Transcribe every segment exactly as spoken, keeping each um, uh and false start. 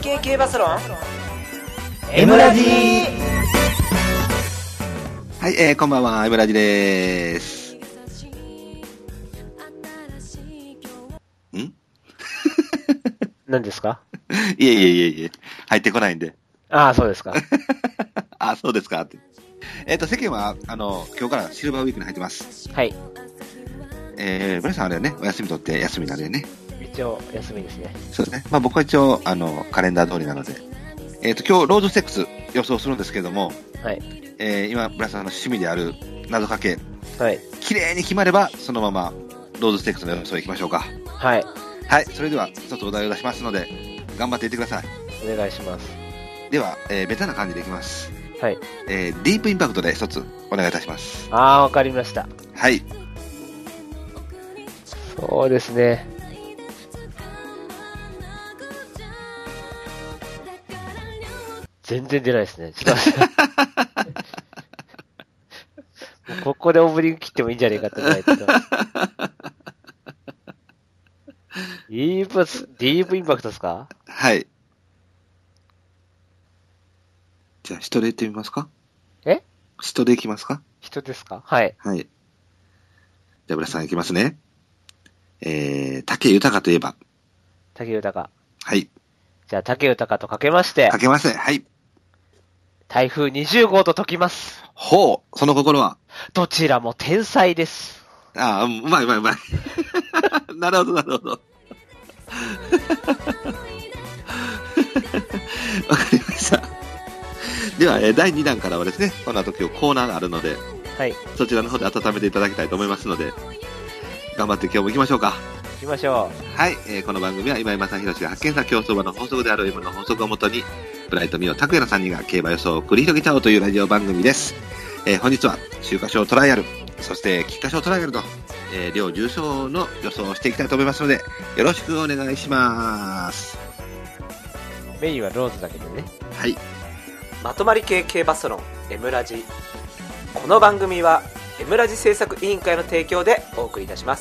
系競馬サロン M ラジ。 はい、えー、こんばんは、M ラジです。ん何ですか？ いえいえいえいえ、入ってこないんで。 ああ、そうですか。 あ、そうですかって。えっ、ー、と、世間は、あの、今日からシルバーウィークに入ってます。 はい。 えー、ブレさんあれはね、お休み取って休みなんでね。 一応、休みですね。 そうですね。まあ僕は一応、あの、カレンダー通りなので。えっ、ー、と、今日、ロードステックス予想するんですけども、 はい。 えー、今、ブレさんの趣味である謎かけ、 はい。 綺麗に決まれば、そのまま、ロードステックスの予想行きましょうか。 はい。 はい、それでは、一つお題を出しますので、頑張っていってください。 お願いします。 では、えー、ベタな感じでいきます。 はい。 えー、ディープインパクトで一つお願いいたします。 ああ、わかりました。 はい。 そうですね。全然出ないですね。ちょっと待ってもうここでオープニング切ってもいいんじゃねえかってぐらい。ディープス、ディープインパクトですか？ はい。じゃあ、人で言ってみますか？ え？ 人でいきますか？ 人ですか？はい。 はい。じゃあ、ブラさんいきますね。えー、竹豊といえば。 竹豊。 はい。 じゃあ、竹豊とかけまして。 かけません。はい。 台風にじゅうごうと解きます。 ほう、その心は？ どちらも天才です。 ああ、うまいうまいうまい。なるほど、なるほど。わかりました。では、えー、だいにだんからはですね、この後今日コーナーがあるので、 はい。 そちらの方で温めていただきたいと思いますので、頑張って今日も行きましょうか。 行きましょはい、えー、この番組は今井正弘が発見した競走馬の法則である M の法則をもとに、ブライトミオ拓也のさんにんが競馬予想を繰り広げちゃおうというラジオ番組です。えー、本日は秋華賞トライアル、そして菊花賞トライアルと、えー、両重賞の予想をしていきたいと思いますので、よろしくお願いします。 う。メインはローズだけどね。 はい。 まとまり系競馬サロン M ラジ。この番組は M ラジ制作委員会の提供でお送りいたします。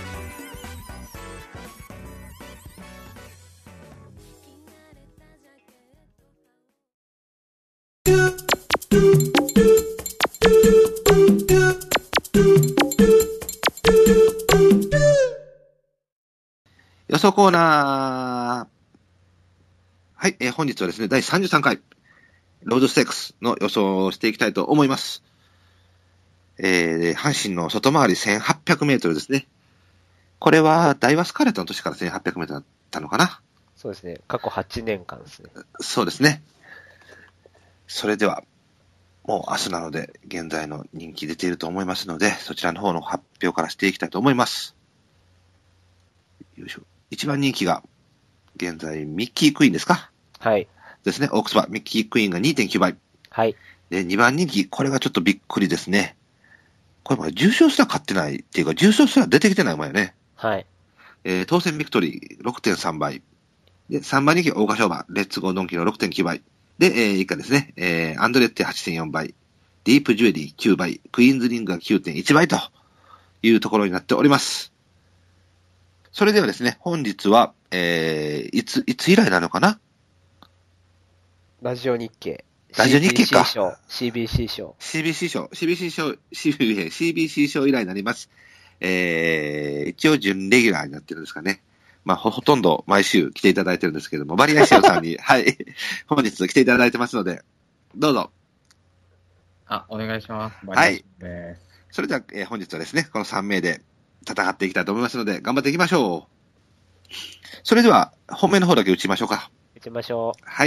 予想コーナー。はい、えー、本日はですね、だいさんじゅうさんかい、ロードステークスの予想をしていきたいと思います。えー、阪神の外回りせんはっぴゃくメートルですね。これは、ダイワスカーレットの年からせんはっぴゃくメートルだったのかな？ そうですね。過去はちねんかんですね。 そうですね。それでは、もう明日なので、現在の人気出ていると思いますので、そちらの方の発表からしていきたいと思います。よいしょ。一番人気が、現在、ミッキークイーンですか？ はい。 ですね。オークス馬、ミッキークイーンが にてんきゅう 倍。 はい。 で、にばん人気、これがちょっとびっくりですね。これまで重賞すら勝ってないっていうか、重賞すら出てきてない馬よね。 はい。 えー、当選ビクトリー ろくてんさん 倍。で、さんばん人気、大花賞馬、レッツゴードンキの ろくてんきゅう 倍。で、えー、以下ですね、えー、アンドレッテ はちてんよん 倍。ディープジュエリーきゅうばい。クイーンズリングが きゅうてんいち 倍というところになっております。それではですね、本日は、えー、いつ、いつ以来なのかな？ ラジオ日経。 ラジオ日経か。 シービーシー 賞。 シービーシー 賞。シービーシー 賞。シービーシー 賞。シービーシー 賞以来になります。えー、一応準レギュラーになってるんですかね。まあ、ほ、ほとんど毎週来ていただいてるんですけども、バリアシオさんに、はい、本日来ていただいてますので、どうぞ。 あ、お願いします。 はい。 です。 それでは、えー、本日はですね、このさんめいで戦っていきたいと思いますので、頑張っていきましょう。それでは、本命の方だけ打ちましょうか。 打ちましょう。 はい。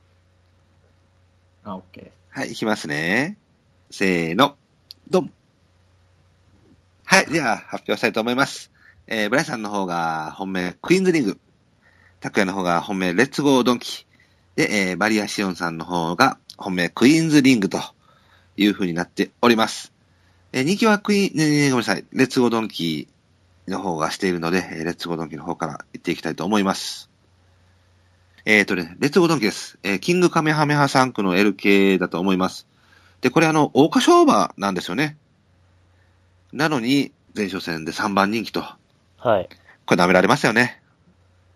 あ、OK です。 はい、いきますね。せーの、ドン。はい、では発表したいと思います。えー、ブライさんの方が本命、クイーンズリング。タクヤの方が本命、レッツゴードンキ。で、えー、バリアシオンさんの方が本命、クイーンズリングという風になっております。えー、人気はクイーン、ね、ごめんなさい、レッツゴードンキの方がしているので、レッツゴードンキの方から行っていきたいと思います。えーとね、レッツゴードンキです。えー、キングカメハメハさん区の エルケー だと思います。で、これあの、桜花賞馬なんですよね。なのに、前哨戦でさんばん人気と。 はい。 これ舐められますよね。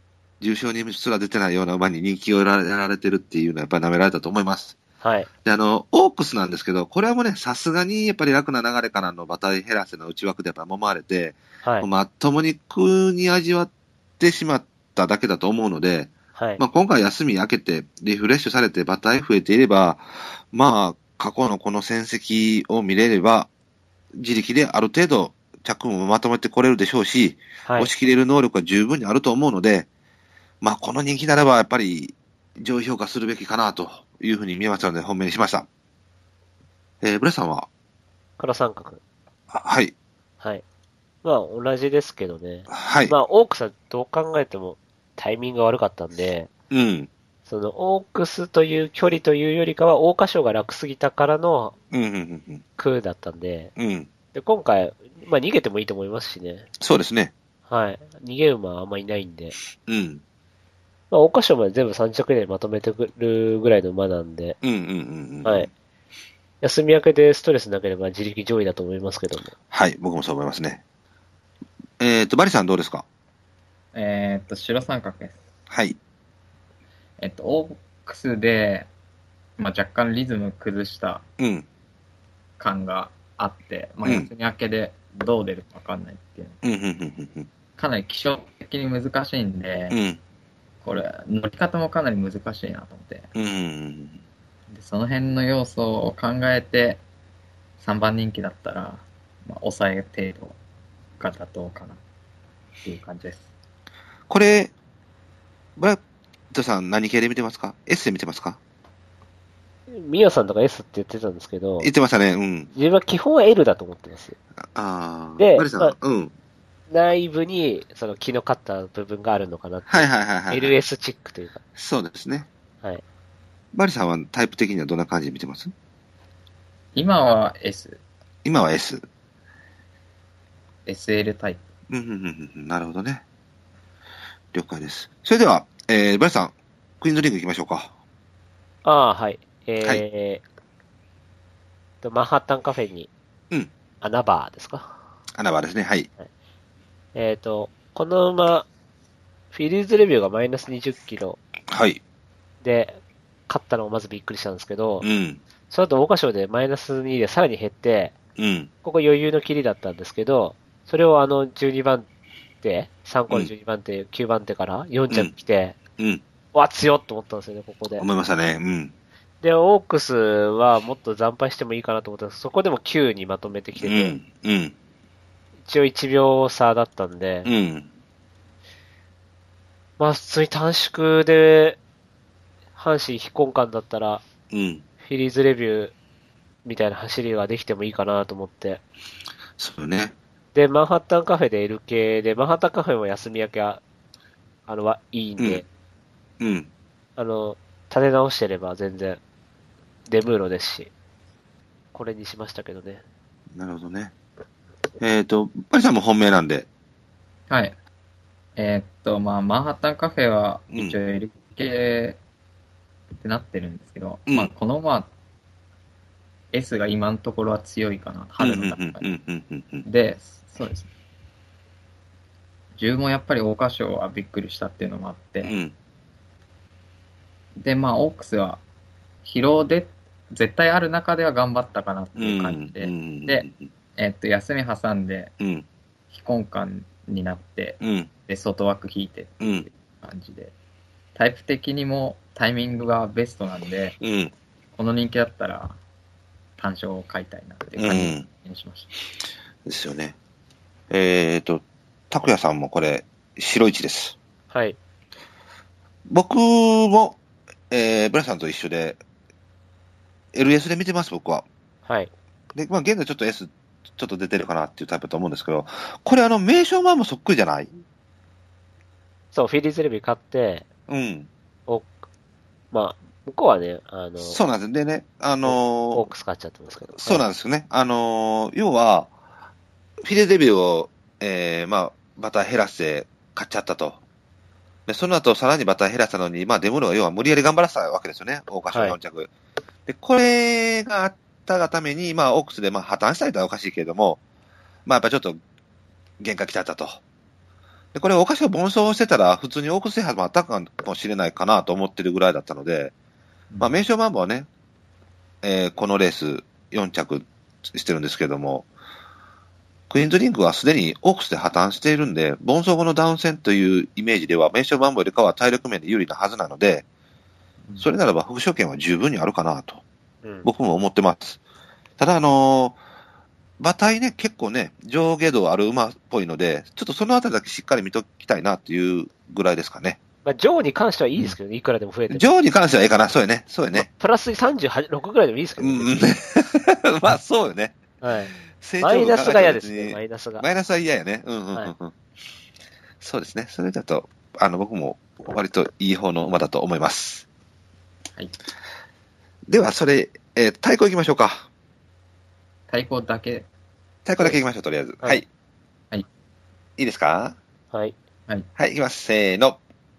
重賞にすら出てないような馬に人気をやられてるっていうのはやっぱり舐められたと思います。 はい。 で、あの、オークスなんですけど、これはもうね、さすがにやっぱり楽な流れからの馬体減らせの内枠でやっぱ揉まれて、 はい。 まあ、ともに苦に味わってしまっただけだと思うので、 はい。 まあ、今回休み明けて、リフレッシュされて馬体増えていれば、まあ、過去のこの戦績を見れれば、自力である程度、着もまとめてこれるでしょうし、 はい。 押し切れる能力は十分にあると思うので、まあ、この人気ならば、やっぱり、上位評価するべきかな、というふうに見えましたので、本命にしました。えー、ブレさんは黒三角。 はい。 はい。まあ、同じですけどね。 はい。 まあ、オークスはどう考えてもタイミングが悪かったんで、 うん。 その、オークスという距離というよりかは、桜花賞が楽すぎたからのうん、うん、うん。 空だったんで、 うん。 で、今回、まあ、逃げてもいいと思いますしね。 そうですね。 はい。逃げ馬はあんまいないんで。 うん。 まあ、桜花賞まで全部さん着でまとめてくるぐらいの馬なんで、 うん、うん、うん。 はい。休み明けでストレスなければ自力上位だと思いますけども。 はい、僕もそう思いますね。えっと、バリさんどうですか？ えーっと、白三角です。 はい。 えっと、オークスで、まあ、若干リズム崩したうん。 感があって、まあ、 うん休み明けでどう出るかわかんないっていう。 うん、うん、うん、うん。 かなり気象的に難しいんで、 うん。 これ、乗り方もかなり難しいなと思って。 うん。 でその辺の要素を考えて、さんばん人気だったら、まあ、抑え程度が妥当かなっていう感じです。 これ、ブラッドさん何系で見てますか？ S で見てますか？ ミヤさんとか S って言ってたんですけど、 言ってましたね。うん。 自分は基本は L だと思ってます。 ああ。 でバリさん、 まあうん。 内部に、その気の勝った部分があるのかなって。 はいはいはいはい。 エルエス チックというか。 そうですね。 はい。 バリさんはタイプ的にはどんな感じで見てます？ 今は S、 今は S。 エスエル タイプ。 うん、うん、うん、うん。なるほどね。了解です。それでは、えー、バリさん、クイーンズリーグ行きましょうか。 ああ、はい。えー、と、マンハッタンカフェに、 うん。 穴場ですか？ 穴場ですね。はい。 えっ、と、この馬、フィリーズレビューがマイナスにじゅっキロはい。 で、勝ったのがまずびっくりしたんですけど、 うん。 その後、桜花賞でマイナスにでさらに減って、 うん。 ここ余裕の切りだったんですけど、それをあのじゅうにばん手、さんこのじゅうにばん手、きゅうばん手からよん着来て、 うん。 わ、強っと思ったんですよね、ここで。 思いましたね。うん。 で、オークスはもっと惨敗してもいいかなと思ったんですけど、そこでもきゅうにまとめてきてうて、 ん。うん。 一応いちびょう差だったんで、 うん。 まあ普通に短縮で、阪神非根幹だったら、 うん。 フィリーズレビューみたいな走りができてもいいかなと思って。 そうね。 で、マンハッタンカフェで L 系で、マンハッタンカフェも休み明けは、あの、はいいんで、 うん。うん。 あの、立て直してれば全然、デムーロですし、これにしましたけどね。 なるほどね。えっ、ー、と、バリさんも本命なんで。 はい。えーっと、まあ、マンハッタンカフェは一応 L 系ってなってるんですけど、 うんまあ、このまあ、S が今のところは強いかな、春の段階うんうんうんうんで、そうですね。じゅうもやっぱり桜花賞はびっくりしたっていうのもあって、 うんで、まあ、オークスは疲労で絶対ある中では頑張ったかなっていう感じで、 うんで、えっと、休み挟んで、 うん非根幹になって、 うんで、外枠引いてっていう感じで、タイプ的にもタイミングがベストなんで、 うんこの人気だったら単勝を買いたいなっていう感じにしました。 ですよね。えっ、ー、と、拓也さんもこれ、白一です。 はい。 僕も、えー、ブラさんと一緒で、エルエス で見てます、僕は。 はい。 で、まあ、現在ちょっと S、ちょっと出てるかなっていうタイプだと思うんですけど、これあの、名称版もそっくりじゃない？ そう、フィリーズレビュー買って、 うん。 お、まあ、向こうはね、あの、 そうなんです。でね、あのー、 オークス買っちゃったんですけど。 そうなんですよね。あのー、要は、フィレデビューを、えー、まあ、バター減らして買っちゃったと。で、その後さらにバター減らしたのに、まあ、デムロは要は無理やり頑張らせたわけですよね。桜花賞よん着、はい。で、これがあったがために、まあ、オークスでまあ破綻したりとはおかしいけれども、まあ、やっぱちょっと、限界来ちゃったと。 で、これ、お菓子を盆走してたら、普通にオークス制覇もあったかもしれないかなと思ってるぐらいだったので、まあ、名称マンボはね、えー、このレースよん着してるんですけども、クイーンズリングはすでにオークスで破綻しているんで、盆走後のダウン戦というイメージでは、名称マンボよりかは体力面で有利なはずなので、それならば副賞権は十分にあるかなと、うん、僕も思ってます。ただ、あのー、馬体ね、結構ね、上下動ある馬っぽいので、ちょっとそのあたりだけしっかり見ときたいなっていうぐらいですかね。 まあ、上に関してはいいですけどね、いくらでも増えてる。 上に関してはええかな、そうやね、そうやね。まあ、 プラスさんじゅうろくぐらいでもいいですけどね。 うん、まあ、そうよね。 はい。マイナスが嫌ですね、マイナスが。 マイナスは嫌やね。うんうんうん、うんはい。そうですね。それだと、あの、僕も割といい方の馬だと思います。 はい。 では、それ、えー、太鼓行きましょうか。 太鼓だけ。 太鼓だけ行きましょう、とりあえず。はい。はい。 はい、 いいですか？ はい。 はい。 はい、行きます。せーの。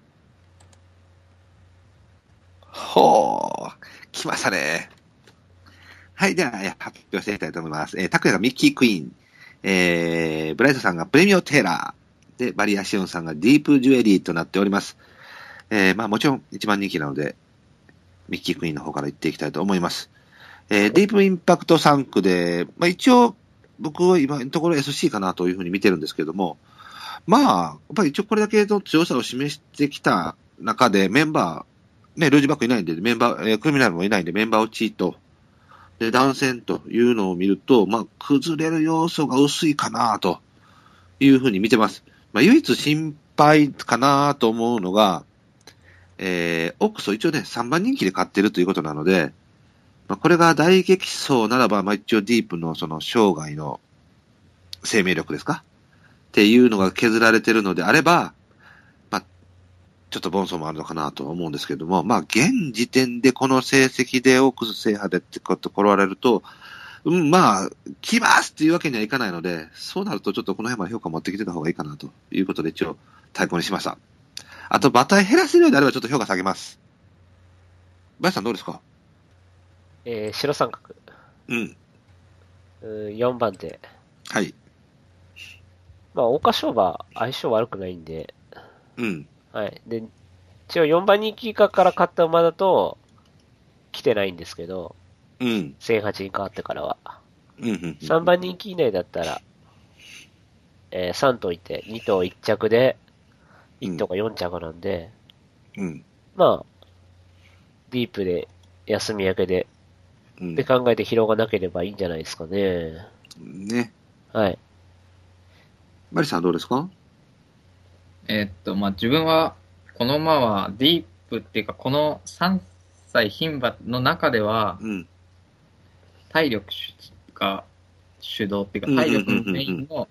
ほー。来ましたね。はい、では、発表していきたいと思います。えー、拓也がミッキークイーン。えー、ブライトさんがプレミオテーラー。で、バリアシオンさんがディープジュエリーとなっております。えー、まあもちろん一番人気なので、ミッキークイーンの方から行っていきたいと思います。えー、ディープインパクトさん区で、まあ一応、僕は今のところ エスシー かなというふうに見てるんですけども、まあ、やっぱり一応これだけの強さを示してきた中でメンバー、ね、ルージバックいないんで、メンバー、えー、クリミナルもいないんで、メンバー落ちと、で、断線というのを見ると、まあ、崩れる要素が薄いかなというふうに見てます。まあ、唯一心配かなと思うのが、えー、オックスを一応ね、さんばん人気で買ってるということなので、まあ、これが大激走ならば、まあ、一応ディープのその生涯の生命力ですかっていうのが削られてるのであれば、まあ、ちょっと盆走もあるのかなと思うんですけども、まあ、現時点でこの成績でオークス制覇でってこと来られると、うん、まあ、来ますっていうわけにはいかないので、そうなるとちょっとこの辺まで評価持ってきてた方がいいかなということで一応対抗にしました。あと、馬体減らせるようであればちょっと評価下げます。バイさんどうですか？ えー、白三角。 うん。 うん、よんばん手。 はい。 まあ、桜花賞馬、相性悪くないんで。 うん。 はい。で、一応よんばん人気以下から買った馬だと、来てないんですけど、 うん。 せんはちに変わってからは。 うん、うん。 さんばん人気以内だったら、えー、さん頭いて、に頭いっ着で、いち頭がよん着なんで、 うん。 まあ、ディープで、休み明けで、うん、で考えて疲労がなければいいんじゃないですかね。 ね。 はい。 マリさんはどうですか？ えー、っと、まあ、自分は、この馬はディープっていうか、このさんさい牝馬の中では、うん、体力が主導っていうか、体力のメインの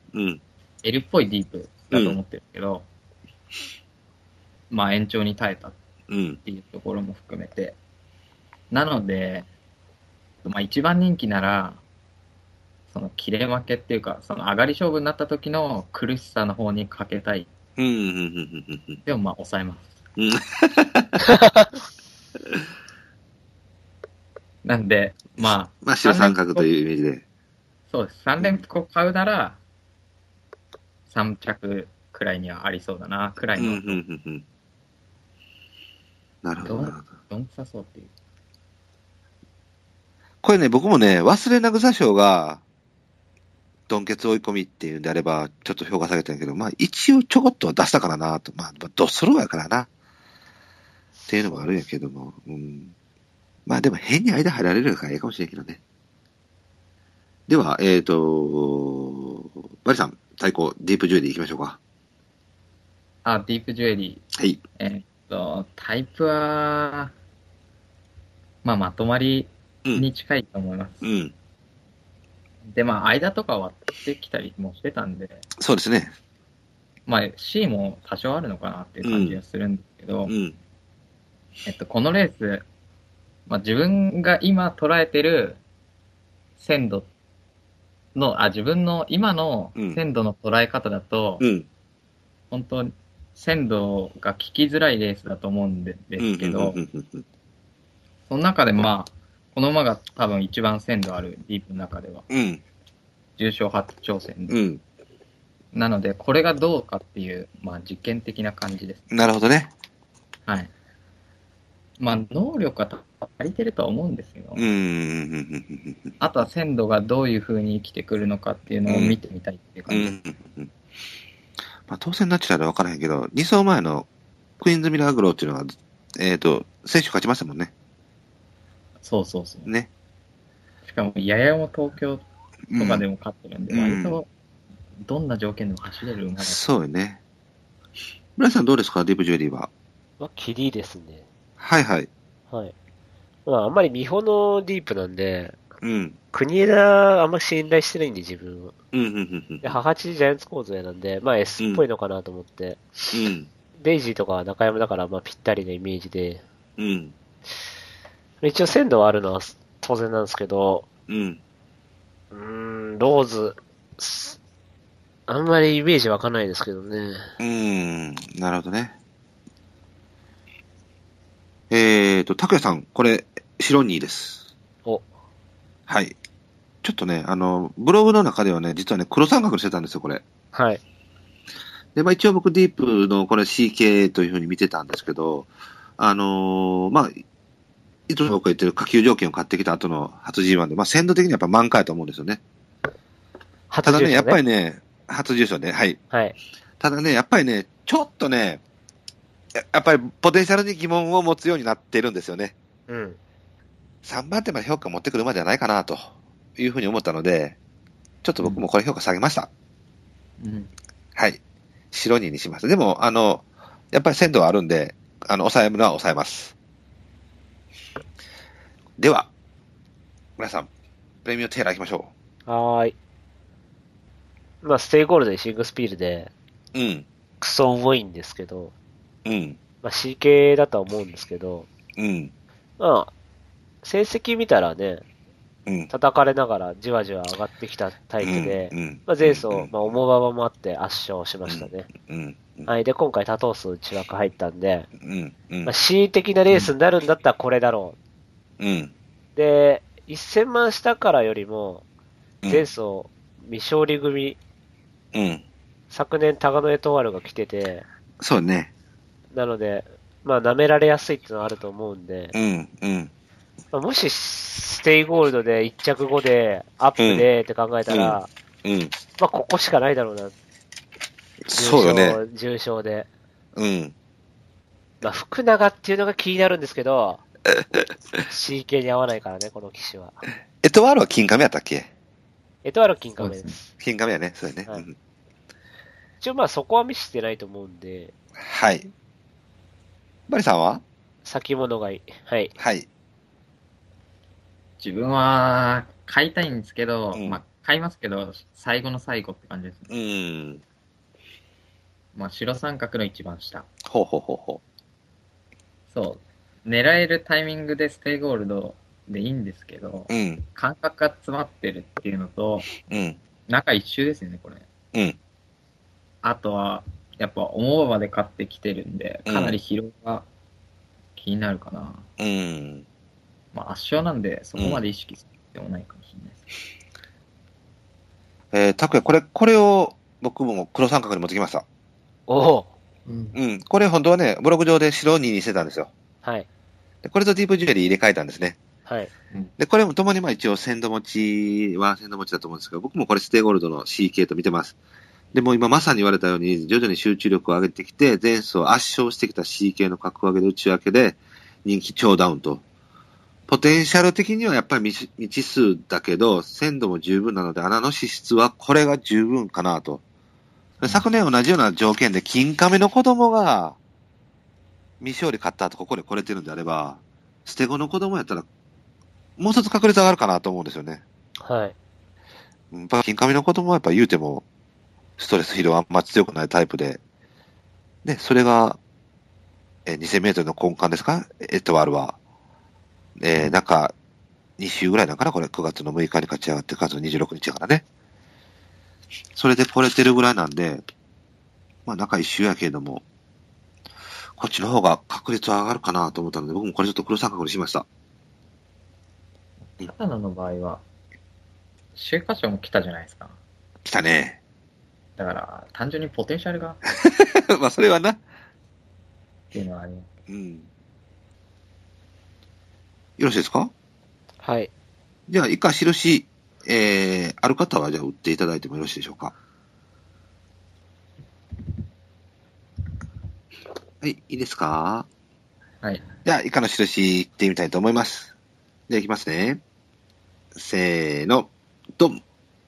L っぽいディープだと思ってるけど、うん、まあ延長に耐えたっていうところも含めて、うん、なので、まあ一番人気なら、その切れ負けっていうか、その上がり勝負になった時の苦しさの方にかけたい。 うんうんうんうんうん、 でもまあ抑えます。うん、なんで、まあ。 まあ白三角というイメージで。 そうです。さん連複を買うなら、さん着くらいにはありそうだな、くらいの。うんうんうんうん、 なるほど。 どんくさそうっていう。 これね、僕もね、忘れなぐさ賞が、ドンケツ追い込みっていうんであれば、ちょっと評価下げたんやけど、まあ一応ちょこっとは出したからなと。まあ、ドスローやからな。っていうのもあるんやけども。うん、まあでも変に間入られるからいいかもしれんけどね。では、えっと、バリさん、対抗、ディープジュエリー行きましょうか。 あ、ディープジュエリー。はい。 えー、っと、タイプは、まあまとまりに近いと思います。 うん。うんで、まあ、間とか割ってきたりもしてたんで。 そうですね。 まあ、C も多少あるのかなっていう感じがするんですけど、 うんうん、 えっと、このレース、まあ、自分が今捉えてる鮮度の、あ、自分の今の鮮度の捉え方だと、うん、本当鮮度が効きづらいレースだと思うんでですけど、その中でまあ、この馬が多分一番鮮度あるディープの中では、うん、重賞初挑戦で、うん、 なので、これがどうかっていう、まあ実験的な感じです。 なるほどね。 はい。まあ、能力は足りてるとは思うんですけど、 うん。 あとは鮮度がどういう風に生きてくるのかっていうのを見てみたいっていう感じです。 うんうんまあ、当選ナチュラルは分からへんけど、に走前のクイーンズミラーグローっていうのは、えっ、ー、と、選手勝ちましたもんね。 そうそうそう。 ね。 しかも、ややも東京とかでも勝ってるんで、 うん、 割とどんな条件でも走れる馬だ、うん、 そうよね。村井さんどうですか、ディープジュエリーは。 まあ、キリですね。 はいはい。 はい。まあ、あんまり見本のディープなんで、 うん。 国枝あんま信頼してないんで、自分は。 うん、うん、うん。 で、母父ジャイアンツ構造なんで、まあ S っぽいのかなと思って。 うん。 デイジーとか中山だから、まあぴったりなイメージで。 うん。 一応鮮度はあるのは当然なんですけど、 うん。 うーん、ローズ、あんまりイメージ湧かないですけどね。 うーん、なるほどね。えーと、拓也さん、これ、白にです。 お。 はい。ちょっとね、あの、ブログの中ではね、実はね、黒三角にしてたんですよ、これ。 はい。 で、まあ一応僕、ディープのこれ シーケー というふうに見てたんですけど、あのー、まあ、いつも僕が言ってる下級条件を買ってきた後の初 ジーワン で、まあ、鮮度的にはやっぱ満開だと思うんですよね。 初重賞ね。 ただね、やっぱりね、初重賞ね、はい。 はい。 ただね、やっぱりね、ちょっとね、ややっぱりポテンシャルに疑問を持つようになっているんですよね。 うん。 さんばん手まで評価持ってくるまではないかなというふうに思ったので、ちょっと僕もこれ評価下げました。 うん。 はい。白ににします。でも、あの、やっぱり鮮度はあるんで、あの、抑えるのは抑えます。では、皆さん、プレミアムテーラー行きましょはーい。まあ、ステイゴールドでシングスピールで、 う。うん。 クソ重いんですけど、 うん。 まあ シーケー だとは思うんですけど、 うん。 まあ、成績見たらね、 うん。 叩かれながらじわじわ上がってきたタイプで、 うんうんまあ、前走、 うんまあ、重馬場もあって圧勝しましたね。 うん。うん。 はい。で、今回多頭数内枠入ったんで、 うん。うんまあ、恣意的なレースになるんだったらこれだろうん。 う。で、せんまん下からよりも、前走、未勝利組、 うん。 昨年タガノエトワールが来てて、 そうね。 なので、まあ、舐められやすいっていうのはあると思うんで、 うん。うん。 まあ、もし、ステイゴールドでいっ着後で、アップでって考えたら、 うん。 まあ、ここしかないだろうな。 そうよね。 重賞で。 うん。 まあ、福永っていうのが気になるんですけど、シーケー に合わないからね、この機種は。 エトワールは金亀やったっけ？ エトワール金亀です。ですね、 金亀やね、そうやね。 はい、 うん、 一応まあそこは見せてないと思うんで。 はい。バリさんは？ 先物買い。はい。 はい。 自分は、買いたいんですけど、 うん、 まあ、買いますけど、最後の最後って感じですね。 うん。 まあ、白三角の一番下。 ほうほうほうほう。そう。狙えるタイミングでステイゴールドでいいんですけど、 うん。 感覚が詰まってるっていうのと、 うん。 中一周ですよね、これ。 うん。 あとは、やっぱ、重馬で買ってきてるんで、かなり疲労が気になるかな。 うん。 まあ、圧勝なんで、そこまで意識する必要もないかもしれないです。 うん、えー、拓也、これ、これを僕も黒三角に持ってきました。 おお。 うん。うん。これ本当はね、ブログ上で白ににしてたんですよ。 はい。 でこれとディープジュエリー入れ替えたんですね。 はい。 で、これもともにまあ一応鮮度持ちは鮮度持ちだと思うんですけど、僕もこれステイゴールドの シーケー と見てます。でも今まさに言われたように、徐々に集中力を上げてきて、前走圧勝してきた シーケー の格上げで内訳で、人気超ダウンと。ポテンシャル的にはやっぱり未知数だけど、鮮度も十分なので、穴の資質はこれが十分かなと。昨年同じような条件で、金亀の子供が、未勝利勝った後ここで来れてるんであれば、捨て子の子供やったら、もう一つ確率上がるかなと思うんですよね。 はい。 やっぱ金亀の子供はやっぱ言うても、ストレス疲労はあんま強くないタイプで、で、それが、え、にせんメートルの根幹ですか？エトワールは。えー、なんか、に週ぐらいなんかなこれ、くがつのむいかに勝ち上がって、くがつのにじゅうろくにちやからね。それで来れてるぐらいなんで、まあ中一週やけれども、こっちの方が確率は上がるかなと思ったので、僕もこれちょっと黒三角にしました。 片野の場合は、週刊賞も来たじゃないですか。 来たね。 だから、単純にポテンシャルが。 まあ、それはな。 っていうのはあります。 うん。よろしいですか？ はい。 じゃあ、以下印、えー、ある方はじゃあ打っていただいてもよろしいでしょうか？はい、いいですか？ はい。 じゃあ、以下の印いってみたいと思います。じゃあ、いきますね。せーの、ドン。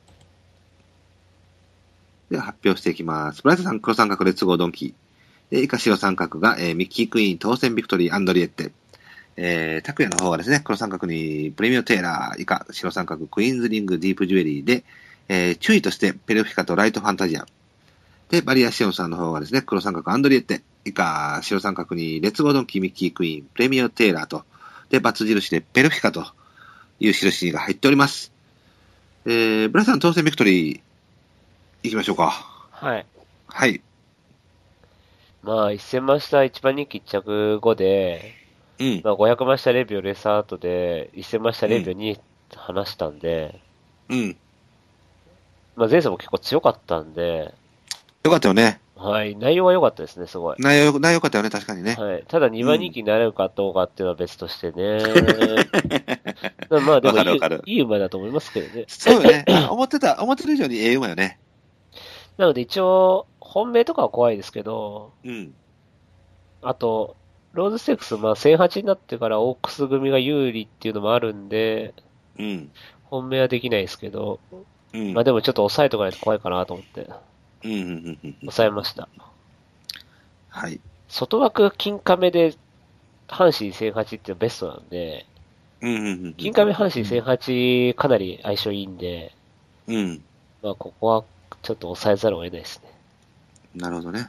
では、発表していきます。ブライトさん、黒三角、列号ドンキ。で、以下白三角が、えー、ミッキークイーン、当選ビクトリー、アンドリエッテ。えー、拓也の方がですね、黒三角にプレミオテーラー、以下白三角、クイーンズリング、ディープジュエリーで、えー、注意としてペルフィカとライトファンタジア。で、バリアシオンさんの方がですね、黒三角、アンドリエッテ。以下白三角に列号ドンキ、ミッキークイーン、プレミオテーラーと、で、バツ印でペルフィカという印が入っております。えー、ブライトさん、当選ビクトリー、行きましょうか。 はい。 はい。 まあ、いっせんマスターいちばん人気いっ着後で、 うん。 まあ、ごひゃくマスターレビューレースアートで、いっせんマスターレビューに話したんで、 うん。 まあ、前走も結構強かったんで、 よかったよね。 はい、内容は良かったですね、すごい。 内容、内容良かったよね、確かにね。 はい。ただにばん人気になれるかどうかっていうのは別としてね。まあでもいい、いい馬だと思いますけどね。 そうよね。思ってた、思ってる以上にええ馬よね。 なので一応、本命とかは怖いですけど、 うん。 あと、ローズステークス、まあせんはちになってからオークス組が有利っていうのもあるんで、 うん。 本命はできないですけど、 うん。 まあでもちょっと抑えとかないと怖いかなと思って、 うん、うん、うん、うん。 抑えました。 はい。 外枠金亀で、阪神せんはちっていうのベストなんで、 うん、うん、うん。 金亀阪神せんはちかなり相性いいんで、 うん。 まあここはちょっと抑えざるを得ないですね。 なるほどね。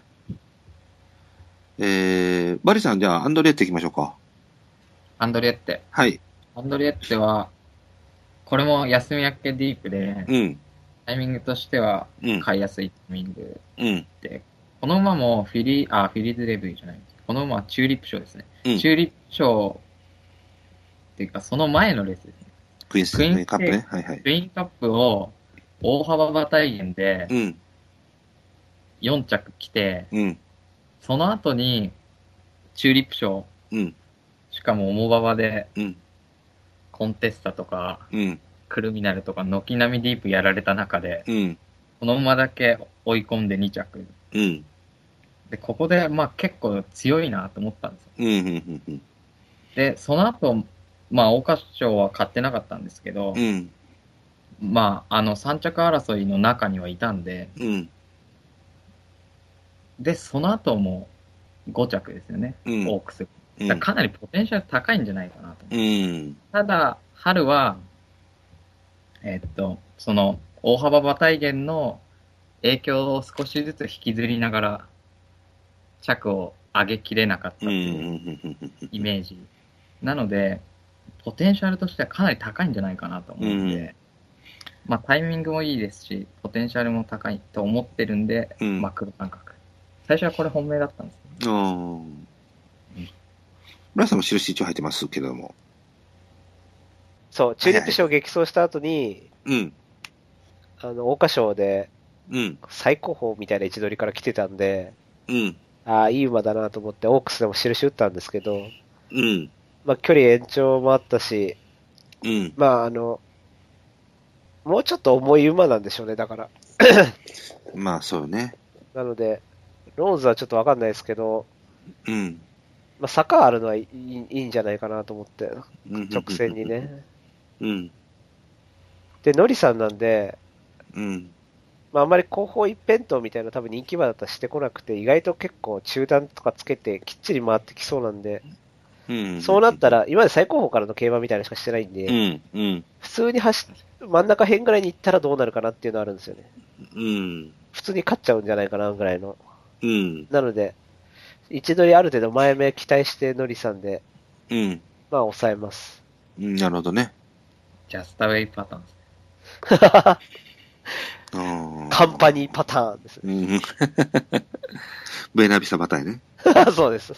えー、バリさん、じゃあ、アンドレッテ行きましょうか。 アンドリエッテ。 はい。 アンドリエッテは、これも休み明けディープで、 うん。 タイミングとしてはうん。 買いやすいタイミングうん。 で、この馬もフィリー、あ、フィリーズレビューじゃない。この馬はチューリップ賞ですね。 うん。 チューリップ賞っていうか、その前のレースですね。 クイーンス、クイーンカップね。はいはい。 クイーンカップを大幅馬体減でうん。 よん着来て、 うん。 その後にチューリップ賞、 うん。 しかも重馬場で、 うん。 コンテスタとか、 うん。 クルミナルとか、軒並みディープやられた中で、 うん。 この馬だけ追い込んでに着。 うん。 で、ここで、まあ結構強いなと思ったんですよ。 うん。うん。うん。 で、その後、まあ、桜花賞は買ってなかったんですけど、 うん。 まあ、あの、さん着争いの中にはいたんで、 うん。 で、その後もご着ですよね、 うん、 オークス。だからかなりポテンシャル高いんじゃないかなと思って。 うん、 ただ、春は、えーっと、その、大幅馬体減の影響を少しずつ引きずりながら、着を上げきれなかったっていうイメージ。なので、ポテンシャルとしてはかなり高いんじゃないかなと思うんで、うん、まあタイミングもいいですし、ポテンシャルも高いと思ってるんで、うん、まあ黒三角。最初はこれ本命だったんですね。 ああ。うん。村さんも印一応入ってますけれども。 そう、チューリップ賞激走した後に、 うん。 あの、桜花賞で、 うん。 最高峰みたいな位置取りから来てたんで、 うん。 ああ、いい馬だなと思って、オークスでも印打ったんですけど、 うん。 まあ、距離延長もあったし、 うん。 まあ、あの、もうちょっと重い馬なんでしょうね、だから。 まあ、そうね。 なので、ローンズはちょっとわかんないですけど、 うん。 まあ、坂あるのはいい、いいんじゃないかなと思って、直線にね。 うん。 で、ノリさんなんで、 うん。 まあ、あんまり後方一辺倒みたいな多分人気馬だったらしてこなくて、意外と結構中段とかつけてきっちり回ってきそうなんで、 うん、 そうなったら、今まで最高峰からの競馬みたいなのしかしてないんで、 うんうん、 普通に走真ん中辺ぐらいに行ったらどうなるかなっていうのはあるんですよね。 うん、 普通に勝っちゃうんじゃないかなぐらいの。 うん、 なので、位置取りある程度前目期待してノリさんで、 うん、 まあ抑えます。 なるほどね。 ジャスタウェイパターンですね。カンパニーパターンですね。うん、 ベナビサパターンね。 そうです。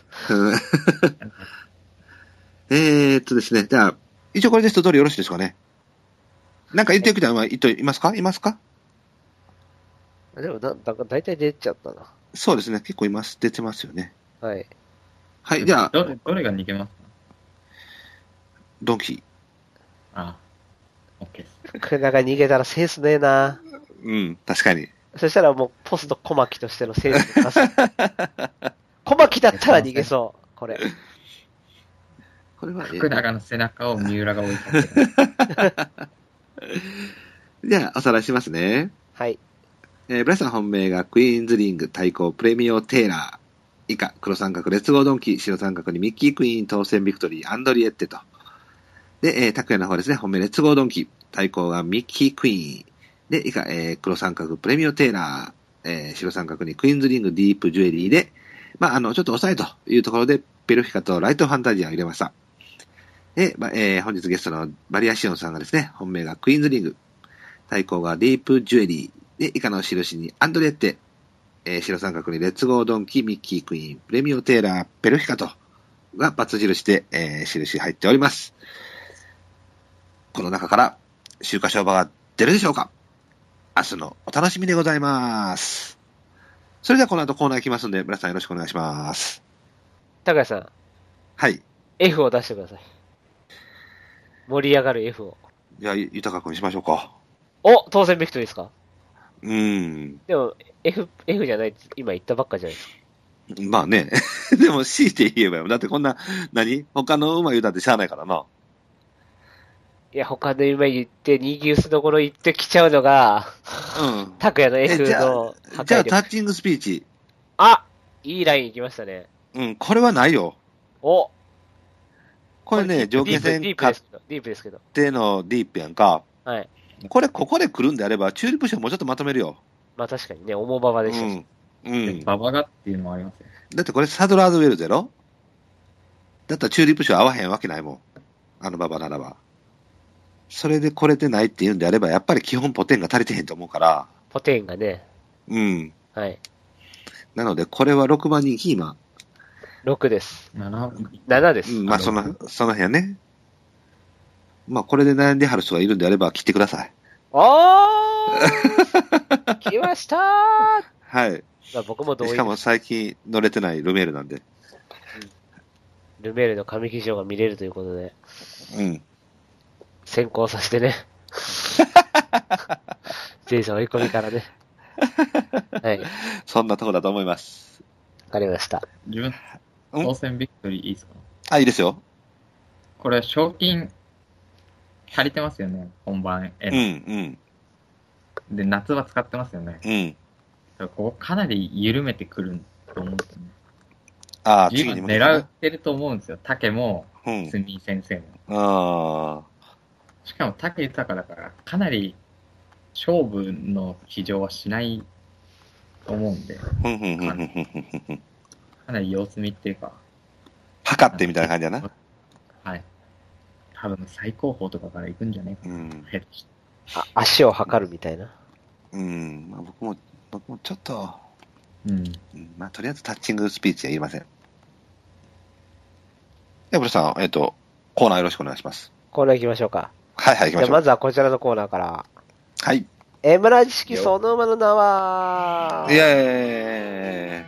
えーっとですね、じゃあ、一応これですとどれよろしいですかね。なんか言っておきたい馬、いますかいますかでもな、だだいたい出ちゃったな。 そうですね。結構います。出てますよね。 はい。 はい、じゃあ。 どれ、どれが逃げますか？ ドンキー。 ああ、OK です。 福永逃げたらセンスねえな。 うん、確かに。 そしたらもうポスト小牧としてのセンス出す。小牧だったら逃げそう、これ。 これは、 福永の背中を三浦が追いかける。 じゃあ、おさらいしますね。 はい。 えー、ブライさん本命がクイーンズリング、対抗プレミオテイラー。以下、黒三角、レッツゴードンキー、白三角にミッキークイーン、当選ビクトリー、アンドリエッテと。で、えー、拓也の方ですね、本命レッツゴードンキー、対抗がミッキークイーン。で、以下、えー、黒三角、プレミオテイラー、えー、白三角にクイーンズリング、ディープジュエリーで、まあ、あの、ちょっと抑えというところで、ペルフィカとライトファンタジアを入れました。で、まあ、えー、本日ゲストのバリアシオンさんがですね、本命がクイーンズリング、対抗がディープジュエリー、で、以下の印にアンドレッテ、えー、白三角にレッツゴードンキー、ミッキークイーン、プレミオテイラー、ペルフィカと、がバツ印で、えー、印入っております。この中から、週刊賞馬が出るでしょうか？明日のお楽しみでございます。それではこの後コーナー行きますので、皆さんよろしくお願いします。 高谷さん。 はい。 F を出してください。盛り上がる F を。 じゃあ、豊君にしましょうか。 お、当選ビクトリーですか？ うーん。 でも、F、F じゃないって今言ったばっかじゃないですか。 まあね。でも C って言えばよ。だってこんな、何他の馬言うたってしゃあないからな。 いや、他の馬言って、ニギウスどころ行ってきちゃうのが、うん。拓也の F の破壊力。じゃあ、タッチングスピーチ。 あ、いいライン行きましたね。 うん、これはないよ。 おこれね、条件戦勝ってのディープやんか。 はい。 これ、ここで来るんであれば、チューリップ賞もうちょっとまとめるよ。 まあ確かにね、重馬場でしたし。 うん。うん。 馬場がっていうのもありますよ。 だってこれサドラーズウェルズやろ？だったらチューリップ賞合わへんわけないもん。あの馬場ならば。それでこれでないって言うんであれば、やっぱり基本ポテンが足りてへんと思うから。 ポテンがね。 うん。 はい。 なので、これはろくばん人気今。 ろくです。 なな。 ななです。 うん、まあその、その辺ね。まあこれで悩んではる人がいるんであれば切ってください。 おー来ましたーはい。 まあ僕も同意。 しかも最近乗れてないルメールなんで。うん、 ルメールの神騎乗が見れるということで。 うん。 先行させてね。ジェイソン追い込みからね。はい。 そんなところだと思います。 わかりました。 自分、当選ビクトリーいいですか？ あ、いいですよ。 これ、賞金、足りてますよね、本番へ。 うん、 うん。で、夏は使ってますよね。 うん。 ここかなり緩めてくると思うんですよね。 ああ、 次に狙ってると思うんですよ。竹も、すみ先生も。ああ。 しかも竹豊だから、かなり勝負の騎乗はしないと思うんで、かなり様子見っていうか、 測ってみたいな感じだな。 はい。多分最高峰とかから行くんじゃないかな。うん、 あ、足を測るみたいな。 うん、まあ、僕も、僕もちょっと、 うん。 まあ、とりあえずタッチングスピーチは言いません。では、ブルさん、えっと、コーナーよろしくお願いします。 コーナー行きましょうか。 はいはい、行きましょう。 じゃあまずはこちらのコーナーから。 はい。 江村知識その馬の名は、 イエ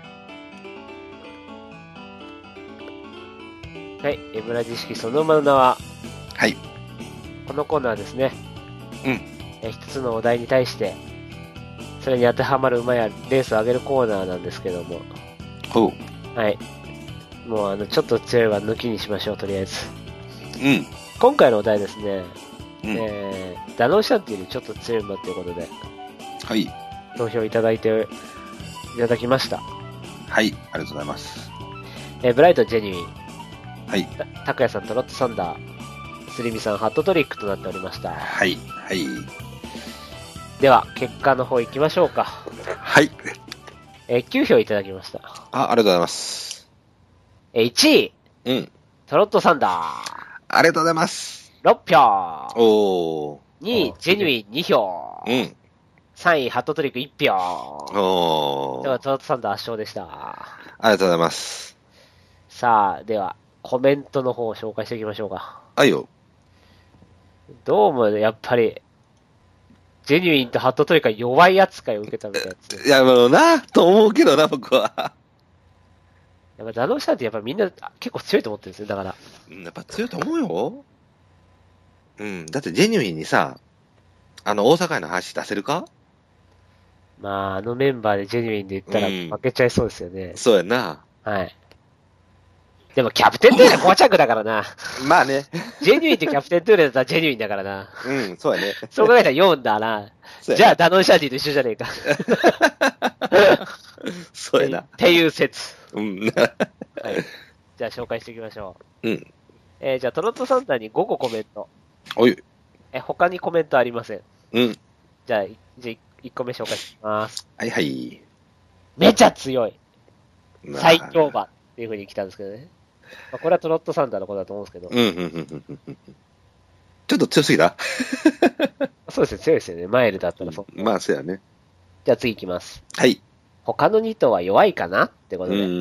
ーイ。はい、江村知識その馬の名は、 はい。 このコーナーですね。 うん。 え、一つのお題に対して、それに当てはまる馬やレースを上げるコーナーなんですけども。 ほう。 はい。もうあの、ちょっと強いは抜きにしましょう、とりあえず。 うん。 今回のお題ですね。 うん、 えー、ダノンシャンティよりちょっと強い馬ということで。 はい。 投票いただいて、いただきました。 はい、ありがとうございます。 えー、ブライト・ジェニュイン。 はい。 タクヤさん、トロット・サンダー。スリミさん、ハットトリックとなっておりました。 はい。はい。 では、結果の方行きましょうか。 はい。 えー、きゅう票いただきました。 あ、ありがとうございます。 えー、いちい。 うん。 トロット・サンダー。 ありがとうございます。 ろく票。 おー。 にい、ジェニュインに票。 うん。 さんい、ハットトリックいち票。 おー。 では、トロット・サンダー圧勝でした。 ありがとうございます。 さあ、では、コメントの方を紹介していきましょうか。 はいよ。 どうも、やっぱり、 ジェニュインとハットトリカ弱い扱いを受けたみたいなやつ、ね。 いや、もうな、と思うけどな、僕は。 やっぱダノンシャンってやっぱみんな結構強いと思ってるんですよ、だから。 やっぱ強いと思うよ。うん。だってジェニュインにさ、あの、大阪への話出せるか？ まあ、あのメンバーでジェニュインで言ったら負けちゃいそうですよね。 うん、そうやな。 はい。でもキャプテントゥーレご着だからな。 まあね。 ジェニュインとキャプテントゥーレだったらジェニュインだからな。 うん、そうやね。 そう考えたらよんだな。じゃあダノンシャンディと一緒じゃねえか。 そうやな。 っていう説。 うん。 はい。じゃあ紹介していきましょう。うん。 えー、じゃあトロットサンタにごこコメント。 おい。 え、他にコメントありません。 うん。 じゃあ、じゃあいっこめ紹介します。 はいはい。 めちゃ強い。最強馬っていう風に来たんですけどね。まあ、これはトロットサンタのことだと思うんですけど。 うん、うん、うん、うん。ちょっと強すぎたそうですね、強いですよね。マイルだったらそう。 うん、まあ、そうやね。 じゃあ次行きます。 はい。 他のに頭は弱いかなってことで。うん。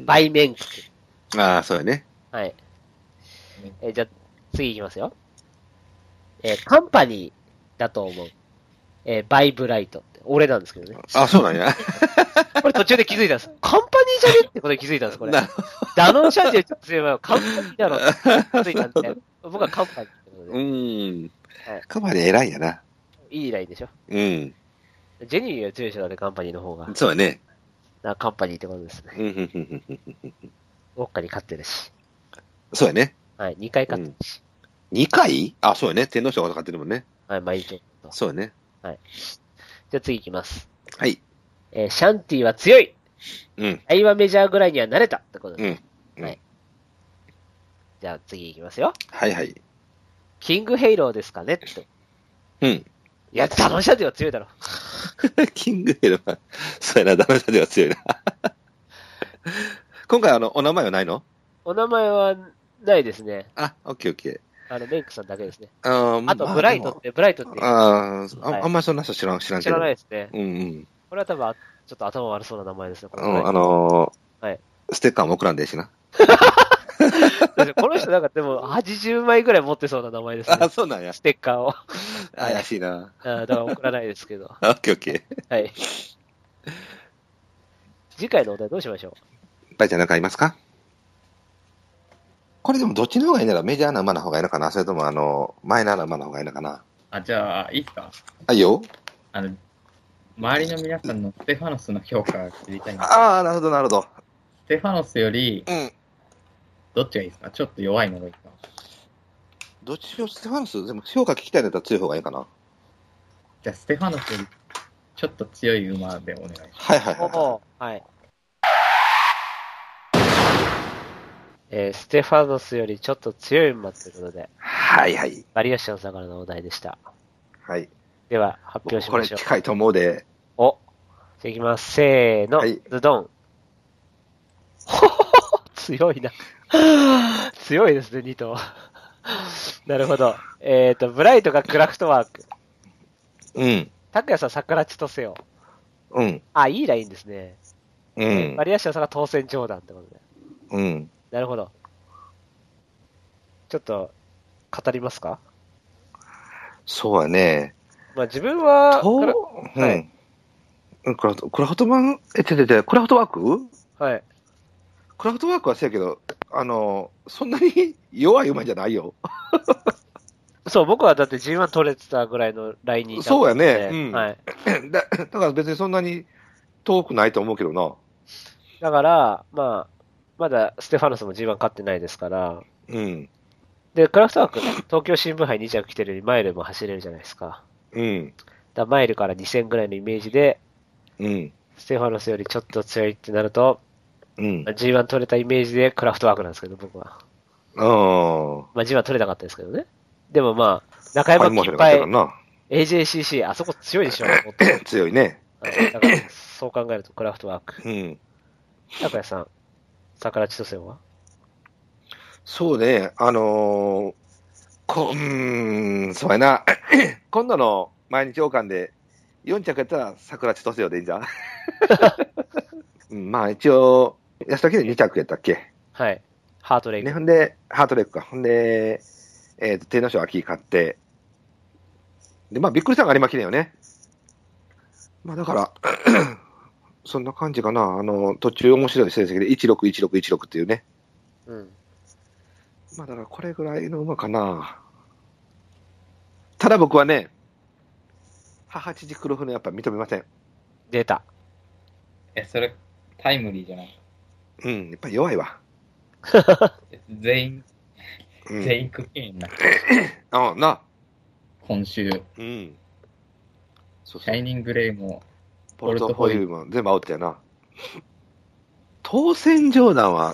バイメンク。 ああ、そうやね。 はい。えー、じゃあ次行きますよ。えー、カンパニーだと思う。えー、バイブライトって。俺なんですけどね。 あ、そうなんや。 これ途中で気づいたんです。カンパニーじゃねってことで気づいたんです、これ。ダノンシャンディちょっと強いわ。カンパニーだろって気づいたんで。僕はカンパニーってことで。 うーん。 はい、 カンパニー偉いんやな。 いいラインでしょ。 うん。 ジェニーより強いでしょ、だってカンパニーの方が。 そうやね。 だカンパニーってことですね。 うん、うん、うん、うん。 ウォッカに勝ってるし。 そうやね。 はい、にかい勝ってるし。 うん、にかい？あ、そうやね。天皇賞が勝ってるもんね。 はい、毎日。 そうやね。 はい。じゃあ次行きます。 はい。 えー、シャンティは強い。 うん。 アイワメジャーぐらいには慣れたってことです。 うん。 はい。じゃあ次行きますよ。 はいはい。 キングヘイローですかねって。 うん。 いや、ダノンシャンティは強いだろ。 キングヘイローは、そうやな、ダノンシャンティは強いな。今回あの、お名前はないの？ お名前はないですね。 あ、オッケーオッケー。 あの、メイクさんだけですね。 あ, あと、ブライトって、ブライトって。 ああ、あんまりそんな人知らん、知らんけど。 知らないですね。 うんうん。 これは多分、ちょっと頭悪そうな名前ですね。 うん、あのー、はい。 ステッカーも送らんでしな。 この人なんかでも、はちじゅうまいぐらい持ってそうな名前ですね。 あ、そうなんや。 ステッカーを。 怪しいな。 あだから送らないですけど。 オッケーオッケー。はい。次回のお題どうしましょう？ バイちゃんなんかいますか？これでもどっちの方がいいんだろう？メジャーな馬の方がいいのかな？それともあの、マイナーな馬の方がいいのかな？ あ、じゃあ、いいっすか？ あ、いいよ。 あの、周りの皆さんのステファノスの評価が知りたいんです。 ああ、なるほど、なるほど。 ステファノスより、 うん。 どっちがいいですか？ちょっと弱いのがいいか。 どっちをステファノス、でも評価聞きたいんだったら強い方がいいかな。 じゃあ、ステファノスより、ちょっと強い馬でお願いします。 はいはいはい、はい。 はい。えー、ステファノスよりちょっと強い馬ということで。 はいはい。 バリアッションさんからのお題でした。 はい。 では、発表しましょう。 これ近いと思うで。 お。じゃあいきます。せーの。はい、ズドン。強いな。強いですね、に頭。なるほど。えっ、ー、と、ブライトがクラフトワーク。 うん。 タクヤさん、桜千歳よ。 うん。 あ、いいラインですね。 うん。 バリアッションさんが当選上段ってことで。 うん。 なるほど。ちょっと、語りますか？ そうやね。 まあ自分は、 と、うん。はい、クラフト、クラフトマン、え、ちょちょちょ、クラフトワーク？ はい。 クラフトワークはそうやけど、あの、そんなに弱い馬じゃないよ。 そう、僕はだって ジーワン 取れてたぐらいのラインにいた、 そうやね。うん。 はい。 だ、だから別にそんなに遠くないと思うけどな。 だから、まあ、まだステファノスも ジーワン 勝ってないですから。 うん。 で、クラフトワーク、東京新聞杯に着来てるよりマイルも走れるじゃないですか。 うん。 だマイルからにせんぐらいのイメージで、 うん。 ステファノスよりちょっと強いってなると、 うん。 ジーワン 取れたイメージでクラフトワークなんですけど、僕は。 ああ。 まあ ジーワン 取れなかったですけどね。でもまあ、中山きっぱい、エージェーシーシー、あそこ強いでしょ。 強いね。 だから、そう考えるとクラフトワーク。 うん。 高谷さん、桜千歳はそうね、あのー、こ、うーん、そうやな。今度の毎日王冠でよん着やったら桜千歳よでいいんじゃん。うん、まあ一応、安田家でに着やったっけ？ はい。ハートレイク。 ね、ほんで、ハートレイクか。ほんで、えっ、ー、と、天皇賞秋買って、で、まあびっくりしたのが有馬記念よね。 まあだから、そんな感じかな。あの、途中面白い成績でいちろくいちろくいちろくっていうね。 うん。 まあだからこれぐらいの馬かな。ただ僕はね、母父黒船やっぱ認めません。 出た。 え、それ、タイムリーじゃない？ うん、やっぱり弱いわ。 全員、 うん、 全員クリーンな。 ああ、な。 今週。 うん。そうそう、 シャイニングレイも、 ポルトフォイルも全部アウトやな。当選上段は、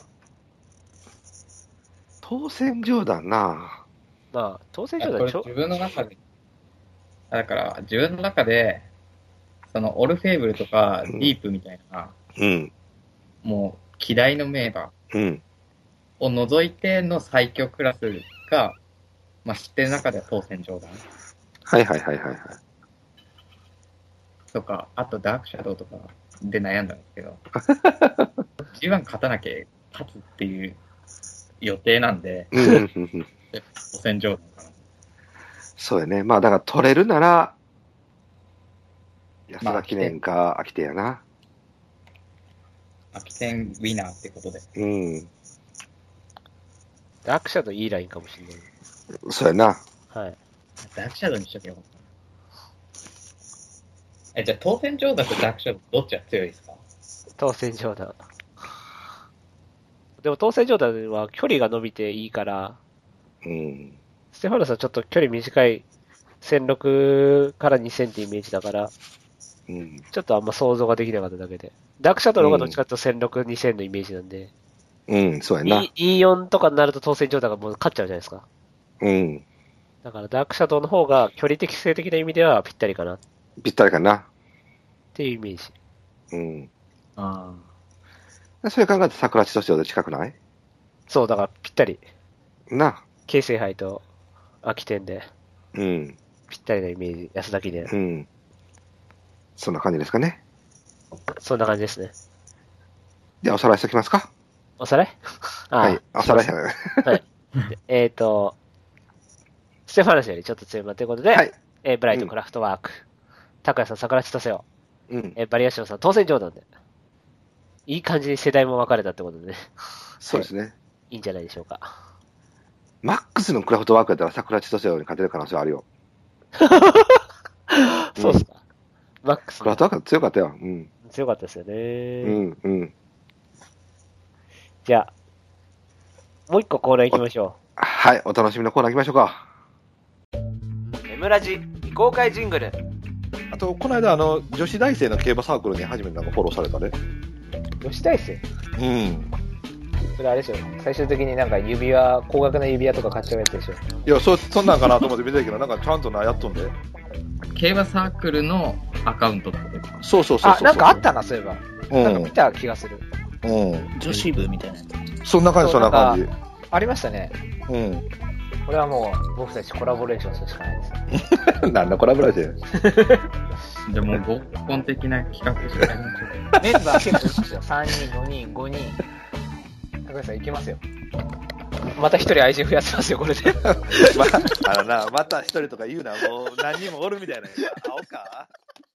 当選上段な。 まあ、当選いや上段ちょこれ自分の中で、だから自分の中で、そのオルフェーブルとかディープみたいな、 うん。 もう希代の名馬うん。 を除いての最強クラスが、まあ知ってる中では当選上段はいはいはいはいはい。 とか、あとダークシャドウとかで悩んだんですけど、ジーワン 勝たなきゃ勝つっていう予定なんで、 うんうんうんうん、 当選上段かな。 そうやね。まあだから取れるなら、安田記念か秋手やな。 秋天ウィナーってことで。 うん。 ダークシャドウいいラインかもしれない。 そうやな。 はい。 ダークシャドウにしとけよかった。え、じゃあ当選上段とダークシャドウどっちが強いですか？ 当選上段。でも当選上段は距離が伸びていいから、 うん。 ステファノスはちょっと距離短いせんろくからにせんってイメージだから、 うん、 ちょっとあんま想像ができなかっただけで。ダークシャドウの方がどっちかというとせんろく、にせんのイメージなんで。 うん、そうやな。 イーよん とかになると当選状態がもう勝っちゃうじゃないですか。 うん。 だからダークシャドウの方が距離的性的な意味ではぴったりかな。 ぴったりかな。 っていうイメージ。 うん。 ああ。それ考えて桜地としては近くない？ そう、だからぴったり。 な。 京成杯と秋天で。 うん。 ぴったりなイメージ。安田記念。 うん。そんな感じですかね。 そんな感じですね。 ではおさらいしておきますか。 おさらいああはい。おさらい。 はい。えっと、ステファナスよりちょっと強い馬ということで、はい、えー、ブライト、クラフトワーク、拓、う、也、さん、桜地とせよ、うん、えー、バリアションさん、当選上段で、いい感じに世代も分かれたってことでね。 そうですね、はい。 いいんじゃないでしょうか。 マックスのクラフトワークやったら桜地とせよに勝てる可能性はあるよ。 そうっすか。うん、マックス。 クラフトワーク強かったよ。うん。 強かったですよね。うん、 うん。 じゃあ、もう一個コーナー行きましょう。はい、お楽しみのコーナー行きましょうか。 エムラジ未公開ジングル。 あと、この間、あの、女子大生の競馬サークルに初めてなんかフォローされたね。 女子大生？ うん。 それあれでしょ。最終的になんか指輪、高額な指輪とか買っちゃうやつでしょ。 いや、そ、そんなんかなと思って見てるけど、なんかちゃんとな、やっとんで。 競馬サークルのアカウントってことですか？ そうそうそうそう。 あ、なんかあったな、そういえば。 うん。 なんか見た気がする。 うん。 女子部みたいなやつ。そんな感じ、そんな感じ。 ありましたね。 うん。 これはもう、僕たちコラボレーションするしかないです。 なんだコラボレーションでも、合コン的な企画しかない。 メンバー結構いますよ。さんにん、よにん、ごにん。高橋さんいけますよ。また一人愛人増やせますよ、これで。 まあ、あのな、また一人とか言うな、もう何人もおるみたいな。青か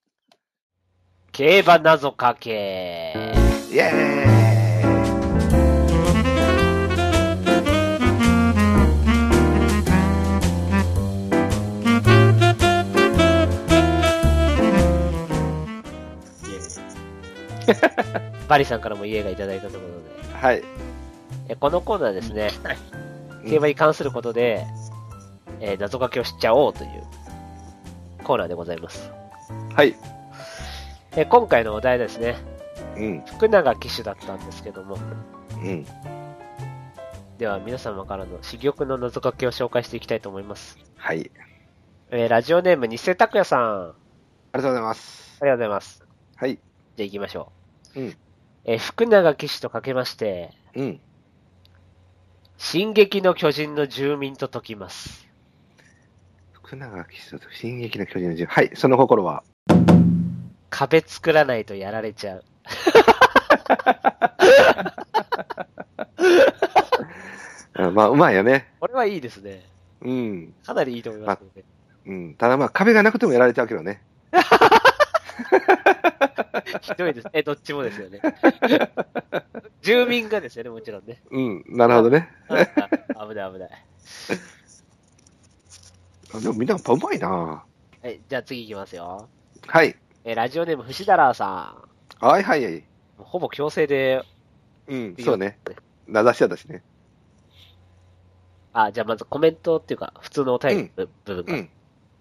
競馬謎かけイェーイ。 バリさんからも家がいただいたところで。 はい。 このコーナーですね、競馬に関することで、えー、謎かけを知っちゃおうというコーナーでございます。 はい。 えー、今回のお題ですね、 うん、 福永騎手だったんですけども、 うん、 では皆様からの珠玉の謎かけを紹介していきたいと思います。 はい。 えー、ラジオネーム、日瀬拓也さん。 ありがとうございます。 ありがとうございます。 はい。 じゃあ行きましょう。うん。 えー、福永騎手とかけまして、 うん。 進撃の巨人の住民と解きます。 福永騎手と進撃の巨人の住民。はい、その心は壁作らないとやられちゃう。 まあ、うまいよね。 これはいいですね。 うん。 かなりいいと思いますので。 まあ、うん。ただまあ、壁がなくてもやられちゃうけどね。 ひどいです。え、どっちもですよね。住民がですよね、もちろんね。 うん、なるほどね。 ああ危ない危ない。 でもみんなやっぱうまいな。はい、じゃあ次行きますよ。 はい。 え、ラジオネーム、藤だらーさん。はいはいはい。 ほぼ強制で。 うん、そうね。名指しやったしね。 あ、じゃあまずコメントっていうか、普通のお便りの部分が。うんうん、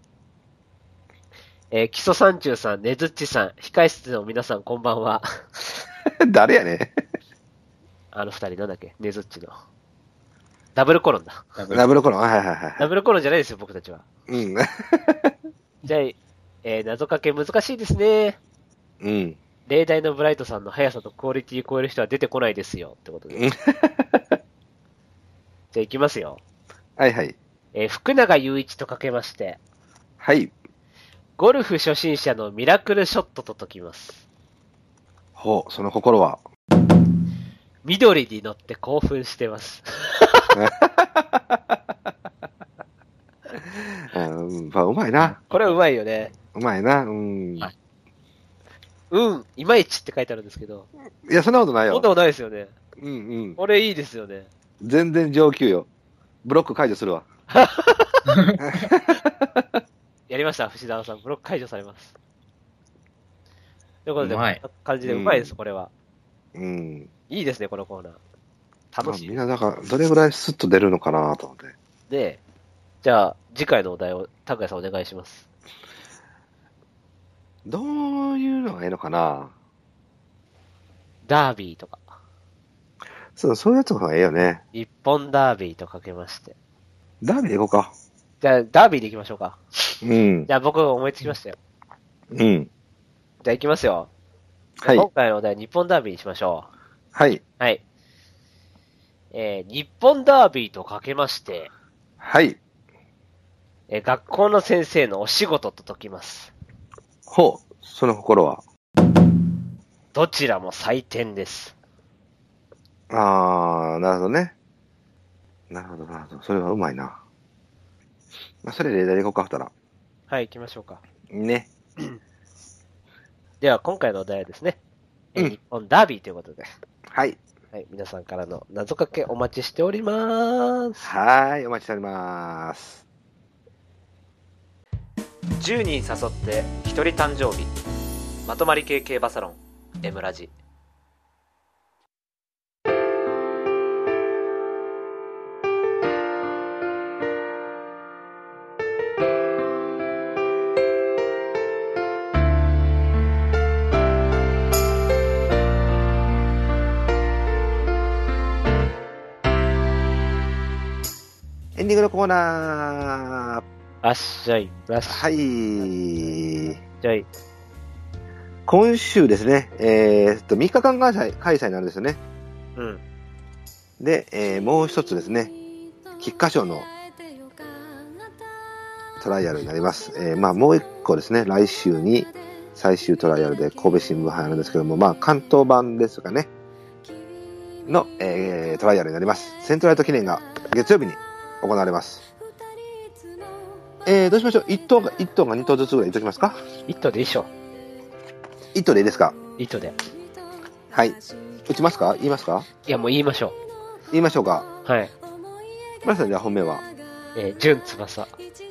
えー、基礎三中さん、ねずっちさん、控室の皆さんこんばんは。 誰やねあの二人なんだっけ、ねずっちの。ダブルコロンだ。 ダブルコロン、はいはいはい。 ダブルコロンじゃないですよ、僕たちは。 うん。 じゃあ、えー、謎かけ難しいですね。 うん。 例題のブライトさんの速さとクオリティ超える人は出てこないですよ、ってことで。じゃあ行きますよ。 はいはい。 えー、福永雄一とかけまして。 はい。 ゴルフ初心者のミラクルショットと解きます。 ほう、その心は緑に乗って興奮してます。 うん、うまいな。 これはうまいよね。 うまいな。うん。はい、 うん、いまいちって書いてあるんですけど。 いや、そんなことないよ。 そんなことないですよね。 うんうん。 これいいですよね。 全然上級よ。ブロック解除するわ。 やりました、藤沢さん。ブロック解除されます。ということで、 こんな感じでうまいです、うん、これは。 うん。 いいですね、このコーナー。楽しい。 みんな、だから、どれぐらいスッと出るのかなと思って。 で、じゃあ、次回のお題を、拓也さんお願いします。 どういうのがいいのかな？ ダービーとか。 そう、そういうやつの方がええよね。 日本ダービーとかけまして。 ダービーでいこうか。 じゃあ、ダービーでいきましょうか。 うん。 じゃあ、僕思いつきましたよ。 うん。 じゃあ、いきますよ。はい。今回のお題、日本ダービーにしましょう。 はい。 はい。えー、日本ダービーとかけまして。 はい。 えー、学校の先生のお仕事と解きます。 ほう、その心はどちらも採点です。 あー、なるほどね。なるほど、なるほど。それはうまいな。まあ、それ例題でいこうか、ふたら。 はい、行きましょうか。 ね。 では、今回のお題はですね、 うん、 日本ダービーということで。 はい。 はい、皆さんからの謎かけお待ちしております。 はい、お待ちしております。 じゅうにん誘ってひとり誕生日。まとまり系競馬サロン、Mラジ。 エンディングのコーナー。 らっしゃい、らっしゃい。 はい。 じゃあ、 今週ですね、えー、っと、みっかかん開催、開催なんですよね。 うん。 で、えー、もう一つですね、菊花賞のトライアルになります。えー、まあ、もう一個ですね、来週に最終トライアルで神戸新聞杯なんですけども、まあ、関東版ですかね、の、えー、トライアルになります。セントライト記念が月曜日に行われます。えー、どうしましょう。一頭が、一頭が二頭ずつぐらい言っときますか。 一頭でいいっしょ。 一頭でいいですか。 一頭で。 はい。打ちますか？言いますか？ いや、もう言いましょう。 言いましょうか。 はい。 まさにじゃあ本命はえー、純翼。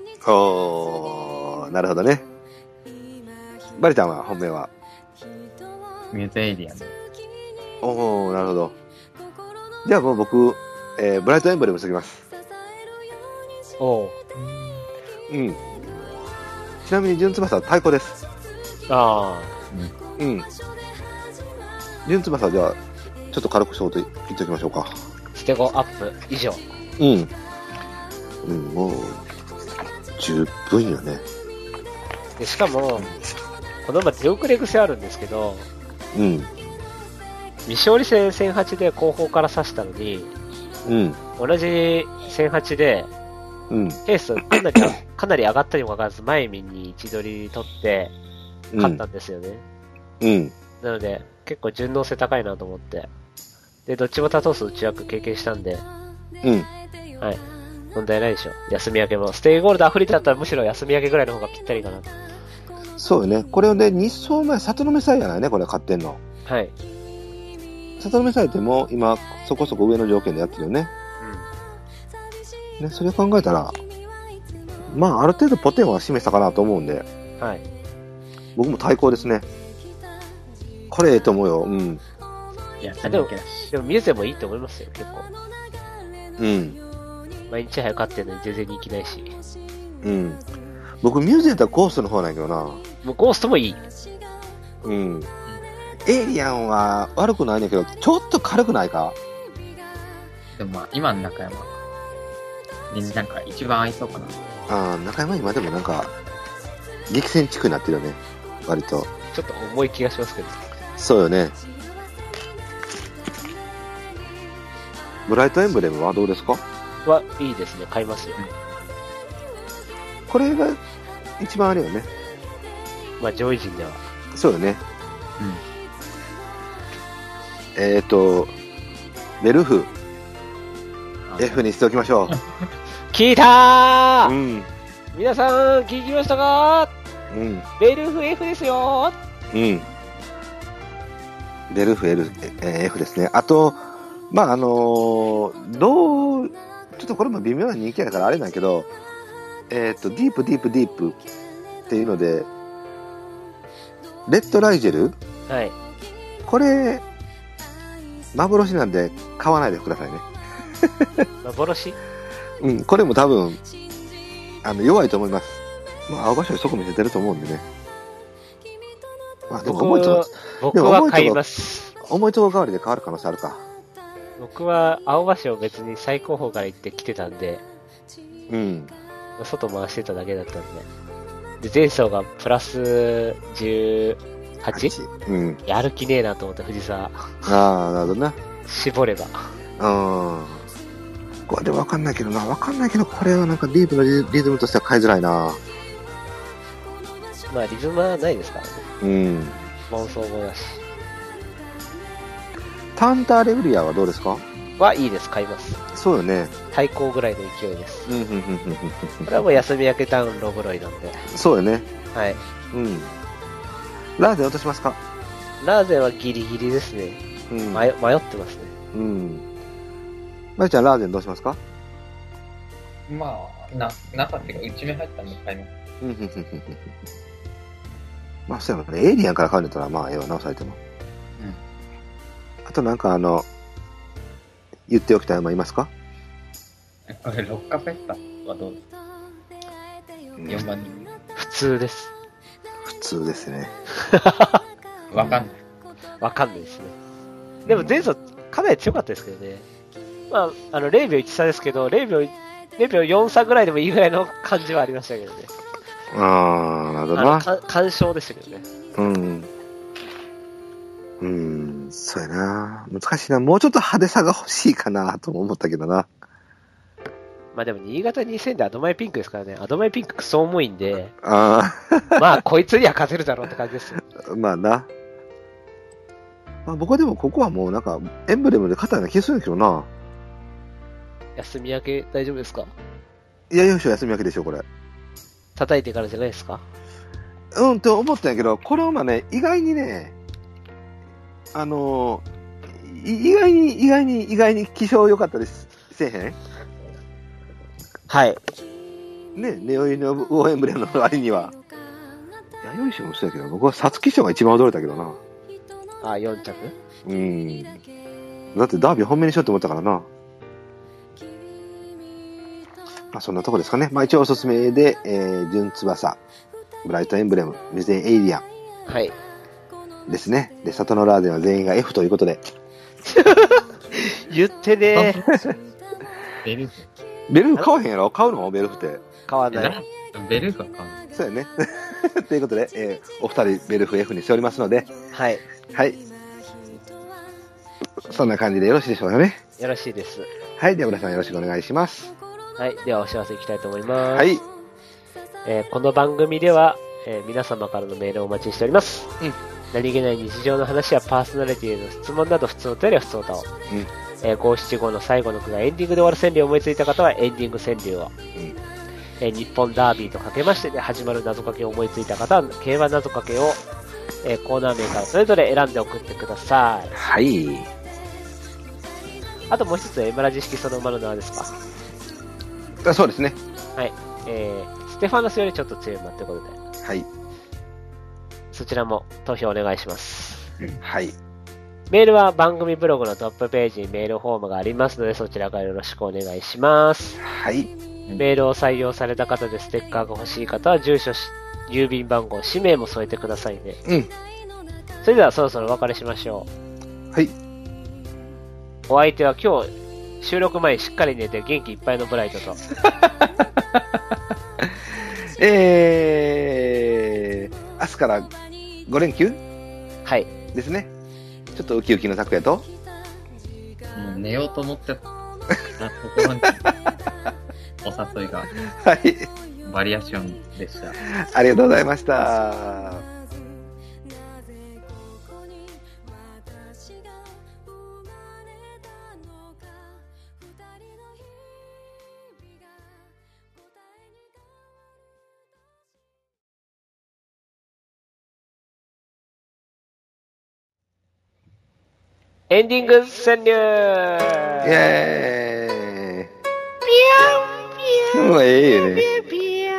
おー、なるほどね。バリちゃんは本命はミューズエイリアン。 おー、なるほど。じゃあもう僕、えー、ブライトエンブレムしときます。 おー。 うん。ちなみに純翼は太鼓です。 あー。うん。純翼はじゃあ、ちょっと軽くショート言っておきましょうか。 ステゴアップ以上。 うん。うん、もう、十分よね。 で、しかも、この馬出遅れ癖あるんですけど、 うん。 未勝利戦せんはちで後方から刺したのに、 うん。 同じせんはちで、 うん。 ペースかなり、かなり上がったにもかかわらず、前見に位置取り取って、勝ったんですよね。 うん。うん、 なので、結構順応性高いなと思って。で、どっちも多頭数内枠経験したんで、 うん。 はい。問題ないでしょ。休み明けも。ステイゴールドアフリだったらむしろ休み明けぐらいの方がぴったりかな。 そうよね。これで日相前、里の目祭じゃないね、これ買ってんの。 はい。 里の目祭ってもう今、そこそこ上の条件でやってるよね。うん。ね、それを考えたら、まあ、ある程度ポテンは示したかなと思うんで。 はい。 僕も対抗ですね。これええと思うよ。うん。 いや、でも、でもミューゼもいいと思いますよ、結構。 うん。 毎日早く買ってるのに全然人気ないし。 うん。僕、ミューゼやったらゴーストの方なんやけどな。もうゴーストもいい。 うん。エイリアンは悪くないんだけど、ちょっと軽くないか？ でもまあ、今の中山になんか一番合いそうかな。 ああ、中山今でもなんか、激戦地区になってるよね。割と。 ちょっと重い気がしますけど。 そうよね。ブライトエンブレムはどうですか？ はいいですね。買いますよ。 これが一番あれよね。 まあ上位陣では。 そうよね。うん。えっ、ー、と、ベルフ、F にしておきましょう。 聞いたー、 うん、 皆さん聞きましたか？うん。ベルフ F ですよー。 うん。ベルフ L、えー、F ですね。あと、まあ、あのー、どう、ちょっとこれも微妙な人気やからあれなんやけど、えっ、ー、と、ディープディープディープっていうので、レッドライジェル？ はい。 これ、幻なんで買わないでくださいね。 幻？ うん、これも多分、あの、弱いと思います。まあ、青葉賞そこ見せてると思うんでね。まあ、でも重いとこ、 僕は買います。 重いとこ代わりで変わる可能性あるか。 僕は青葉賞別に最高峰から行ってきてたんで、 うん。 外回してただけだったんで。で、前走がプラスじゅうはち？ うん。やる気ねえなと思って、藤沢。ああ、なるほどな。 絞れば。 うん。これわかんないけどな。わかんないけど、これはなんかディープのリズムとしては買いづらいな。 まあ、リズムはないですからね。うん。モン総合だし。 タンターレグリアはどうですか？ はいいです、買います。 そうよね。 対抗ぐらいの勢いです。 うん、うん、うん、うん。 これはもう休み明けダウンロブロイなんで。 そうよね。 はい。 うん。ラーゼン落としますか？ ラーゼンはギリギリですね。うん。迷、迷ってますね。 うん。まゆちゃん、ラーゼンどうしますか？ まあ、な、中っていうか、内目入ったんで買います。うん、うん、うん、うん。 まあ、そうやもんね。エイリアンから買うんだったら、まあ、ええわ、直されても。あとなんかあの、言っておきたい馬いますか？ これ、ロッカフェッタはどうですか？うん、よんばん人。 普通です。 普通ですね。 わかんない。 わかんないですね。でも前走、かなり強かったですけどね。まあ、あの、ゼロびょういち差ですけど、ゼロびょう、ゼロびょうよん差ぐらいでもいいぐらいの感じはありましたけどね。 あー、なるほどな。 干渉でしたけどね。 うん。うん、そうやな。難しいな。もうちょっと派手さが欲しいかなとも思ったけどな。 まあでも新潟にせんでアドマイピンクですからね。アドマイピンククソ重いんで。 ああ。まあこいつには勝てるだろうって感じですよ。 まあな。まあ僕はでもここはもうなんかエンブレムで勝ったような気がするんだけどな。 休み明け大丈夫ですか？ いや、よいしょ休み明けでしょ、これ。 叩いてからじゃないですか？ うんって思ったんやけど、この馬ね、意外にね、あのー、意外に、意外に、意外に気性良かったですせえへん？ はい。 ね、ネオユニオブオーエンブレムの割には。いや、よいしょもそうやけど、僕は皐月賞が一番驚いたけどな。 ああ、よん着？ うん。だってダービー本命にしようと思ったからな。まあそんなとこですかね。まあ一応おすすめで、えー、純翼、ブライトエンブレム、ミゼンエイリアン。 はい。 ですね。で、里のラーデンは全員が F ということで。 言ってねー。 ベルフ。 ベルフ買わへんやろ？買うの？ベルフって。 買わない。 ベルフは買うの？ そうやね。ということで、えー、お二人ベルフ F にしておりますので。 はい。 はい。そんな感じでよろしいでしょうかね。 よろしいです。 はい。では皆さんよろしくお願いします。 はい。ではお知らせいきたいと思います。 はい。 えー、この番組では、えー、皆様からのメールをお待ちしております。 うん。 何気ない日常の話やパーソナリティへの質問など普通のお便りは普通の歌を。うん。えー、ごしちごの最後の句がエンディングで終わる川柳を思いついた方はエンディング川柳を。うん。 えー、日本ダービーとかけましてで始まる謎かけを思いついた方は、競馬謎かけを、えー、コーナー名からそれぞれ選んで送ってください。 はい。 あともう一つ、エムラジ式その馬の名はですか？ あ、そうですね。 はい。えー、ステファノスよりちょっと強い馬ということで。 はい。 そちらも投票お願いします。 うん、はい。 メールは番組ブログのトップページにメールフォームがありますので、そちらからよろしくお願いします。 はい。 メールを採用された方でステッカーが欲しい方は、住所、郵便番号、氏名も添えてくださいね。 うん。 それではそろそろお別れしましょう。はい。 お相手は今日、収録前にしっかり寝て元気いっぱいのブライトと。 えー、明日からご連休はい。 ですね。ちょっとウキウキの拓也と、 もう寝ようと思ってたところにお誘いが、 はい。 バリアションでした。 ありがとうございました。 エンディング潜入イェーイピヤンピヤンもうええよね。ピヤ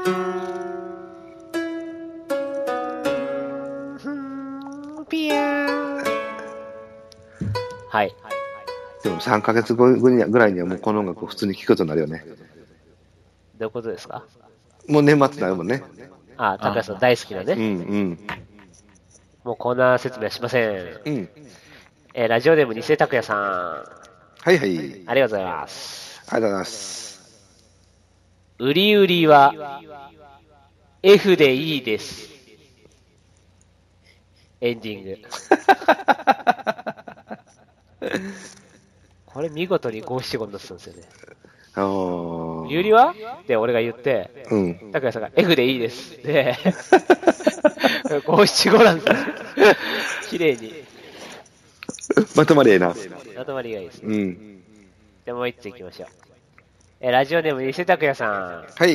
ンピヤンはい。 でもさんかげつごぐらいにはもうこの音楽を普通に聴くことになるよね。 どういうことですか？ もう年末になるもんね。 ああ、高橋さん大好きなね。 うんうん。 もうコーナー説明はしません。 うん。 えー、ラジオネーム偽拓也さん。 はいはい。 ありがとうございます。 ありがとうございます。 売り売りは F でいいです。エンディング。これ見事に五七五になってたんですよね。 あー。 売り売りはで、俺が言って、 うん。 拓也さんが F でいいです。で、五七五なんですよ。綺麗に。 まとまりええな。 まとまりがいいです、 ね。うん。 じゃあもう一ついきましょう。え、ラジオネーム、伊勢拓也さん。 はい。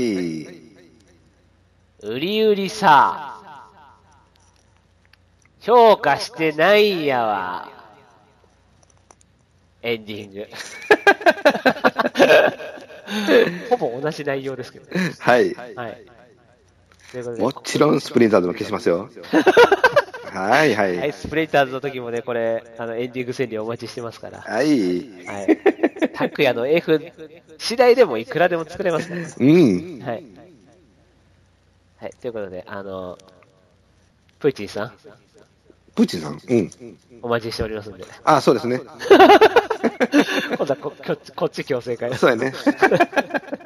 売り売りさ、評価してないんやわ。エンディング。ほぼ同じ内容ですけどね。 はい。 はい。 もちろんスプリンターズも消しますよ。はいはい。 はい、スプリンターズの時もね、これ、あの、エンディング戦利お待ちしてますから。 はい。 はい。拓也の F 次第でもいくらでも作れますから。 うん。 はい。はい、ということで、あの、プーチンさん。 プーチンさんうん。 お待ちしておりますんで。 ああ、そうですね。 今度はこ、こっち強制会。 そうやね。